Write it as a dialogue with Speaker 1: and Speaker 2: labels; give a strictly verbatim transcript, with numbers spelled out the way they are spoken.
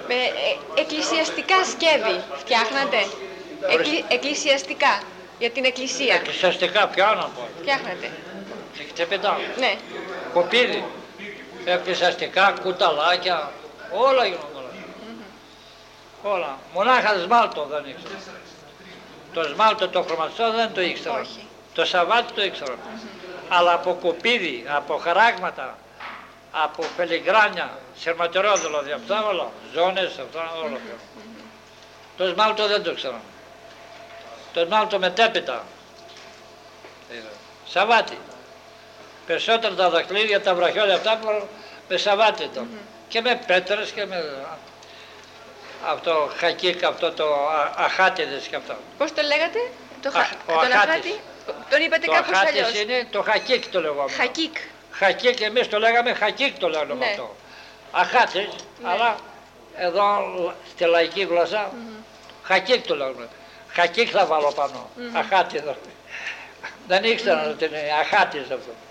Speaker 1: Με ε, εκκλησιαστικά σκεύη φτιάχνατε. Εκκλη, εκκλησιαστικά. Για την εκκλησία.
Speaker 2: Εκκλησιαστικά πιάνω.
Speaker 1: Φτιάχνατε.
Speaker 2: Έχετε πετά.
Speaker 1: Ναι.
Speaker 2: Κοπίδι. Εκκλησιαστικά, κουταλάκια. Όλα γίνονται. Mm-hmm. Όλα. Μονάχα σμάλτο δεν ήξερα. Το σμάλτο το χρωματιστό δεν το ήξερα.
Speaker 1: Όχι.
Speaker 2: Το σαβάτι το ήξερα. Mm-hmm. Αλλά από κοπίδι, από χαράγματα, από πελιγράνια, σερματερό δηλαδή, αυτά όλα. Ζώνες, αυτά όλα. Mm-hmm. Το σμάλτο δεν το ήξερα. Το σμάλτο μετέπειτα. Σαβάτι. Περισσότερα τα δαχτυλίδια, τα βραχιόλια αυτά με σαβάτι ήταν. Mm-hmm. Και με πέτρες και με αυτό χακίκ, αυτό το αχάτιδες και αυτά.
Speaker 1: Πώς το λέγατε, το χα...
Speaker 2: Α,
Speaker 1: τον αχάτι, τον είπατε
Speaker 2: το
Speaker 1: κάπως αλλιώς.
Speaker 2: Το είναι το χακίκ το λεγόμενο.
Speaker 1: Χακίκ.
Speaker 2: Χακίκ, εμείς το λέγαμε χακίκ το λέγαμε, ναι. Αυτό. Αχάτες, ναι. Αλλά εδώ στη λαϊκή γλώσσα mm-hmm. Χακίκ το λέγαμε. Χακίκ θα βάλω πάνω, mm-hmm. Αχάτιδο. Δεν ήξερα mm-hmm. ότι είναι αχάτης αυτό.